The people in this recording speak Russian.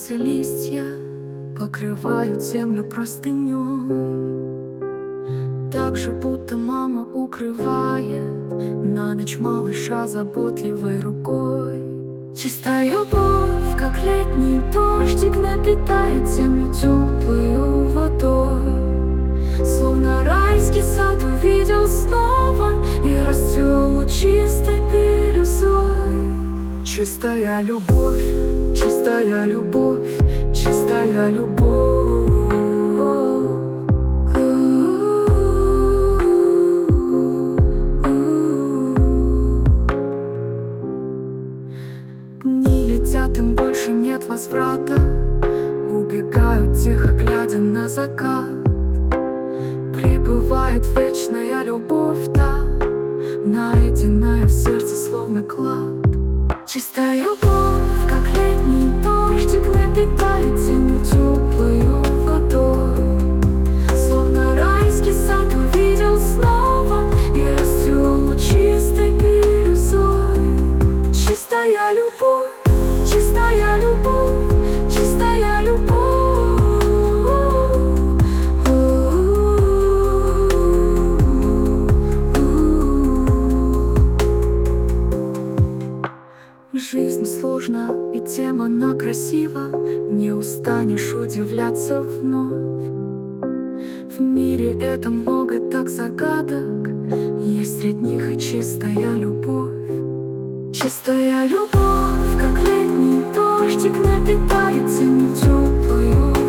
Распускаются листья, покрывают землю простыней. Так же, будто мама укрывает на ночь малыша заботливой рукой. Чистая любовь, как летний дождик, напитает землю теплою водой. Словно райский сад увидел снова и расцвел чистой бирюзой. Чистая любовь, чистая любовь, чистая любовь. Дни летят, им больше нет возврата. Убегают тихо, глядя на закат. Прибывает вечная любовь, та, найденная в сердце, словно клад. Чистая любовь, как летний дождик, напитает землю теплою водой. Словно райский сад увидел снова и расцвел чистой бирюзой. Чистая любовь, чистая любовь, чистая любовь. Жизнь сложна, и тем она красива. Не устанешь удивляться вновь. В мире это много так загадок. Есть среди них и чистая любовь. Чистая любовь, как летний дождик, напитает землю теплою